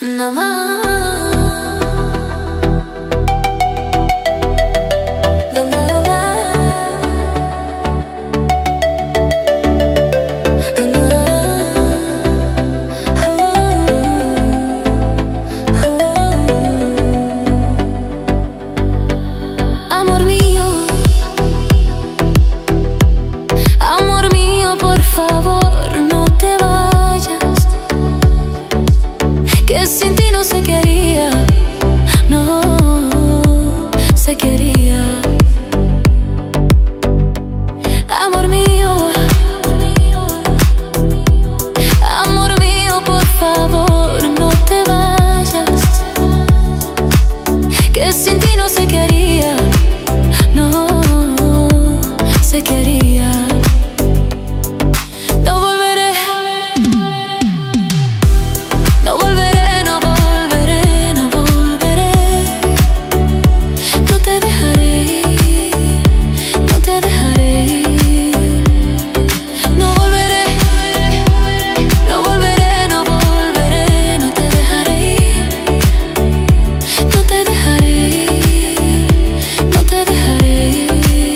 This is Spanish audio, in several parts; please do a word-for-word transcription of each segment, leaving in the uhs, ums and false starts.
nada más. La, la, la, la. Amor mío, amor mío, por favor, no te vayas, que sin ti no se quería, no se quería. Amor mío, amor mío, por favor, no te vayas, que sin ti no se quería, no se quería. No volveré, no volveré, no volveré, no volveré. No te dejaré ir, no te dejaré ir. No volveré, no volveré, no volveré. No te dejaré ir, no te dejaré ir, no te dejaré ir.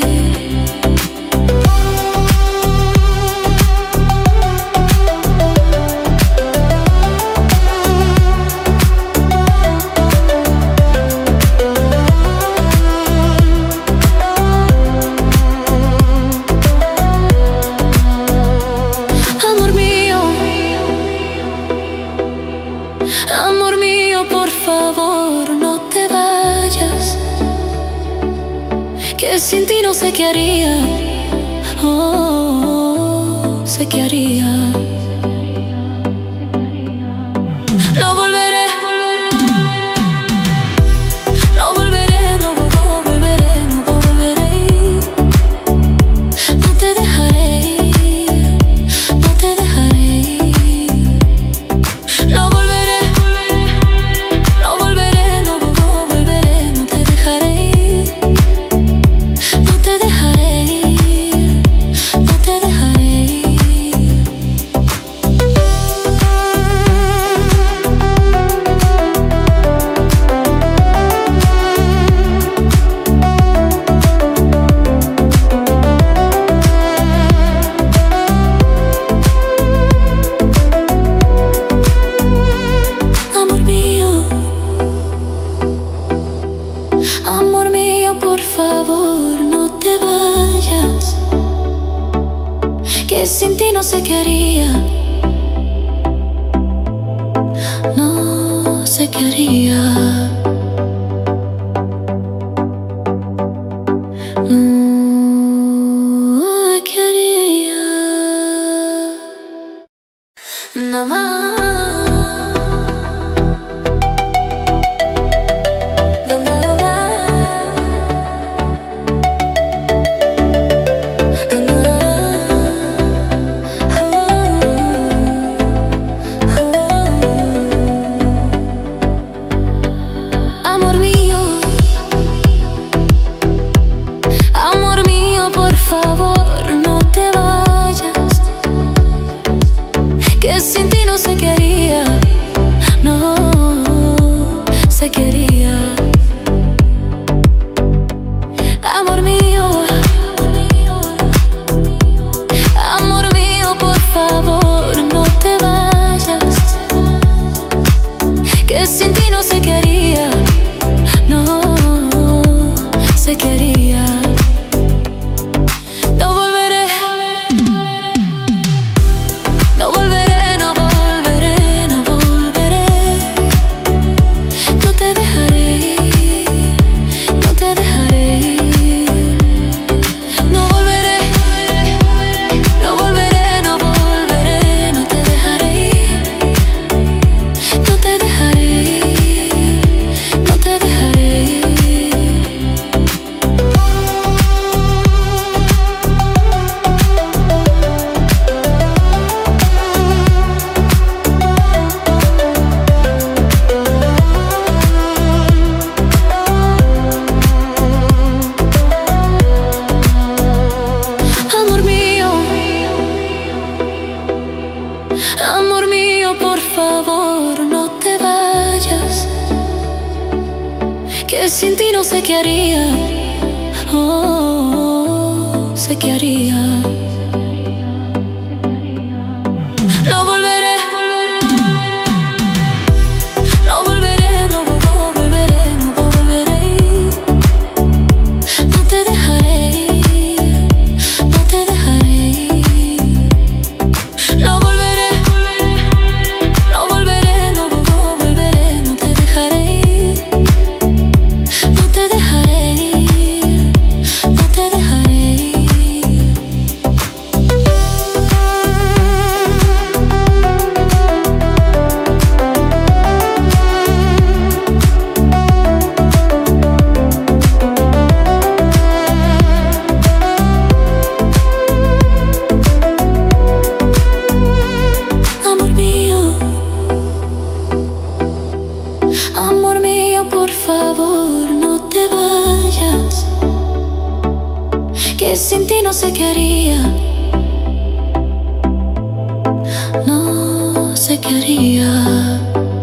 Amor mío, amor mío, por favor, no te vayas, que sin ti no sé qué haría, oh, sé qué haría. No volveré, no volveré, no volveré, no volveré. No te dejaré ir, no te dejaré ir. No volveré, no volveré, no volveré. No te dejaré ir, no te dejaré ir, no te dejaré ir. Amor mío, amor mío, por favor, no te vayas, que sin ti no sé qué haría, no sé qué haría. No qué haría. Nada más. La, la, la, la. La, la, la. Amor mío, amor mío, por favor, no te vayas, que sin ti no se quería, no se quería. Amor mío, amor mío, por favor, no te vayas, que sin ti no se quería, no se quería. No volveré, no volveré, no volveré, no volveré. No te dejaré ir, no te dejaré ir. No volveré, no volveré, no volveré. No te dejaré ir, no te dejaré ir. sin ti no sé qué haría. Oh, sé qué haría. No volveré, no volveré, no volveré, no volveré. No te dejaré, no te dejaré. No volveré, no volveré, no volveré, no te dejaré. No te dejaré, no te dejaré. Amor mío, amor mío, por favor, no te vayas, que sin ti no sé qué haría. No sé qué haría.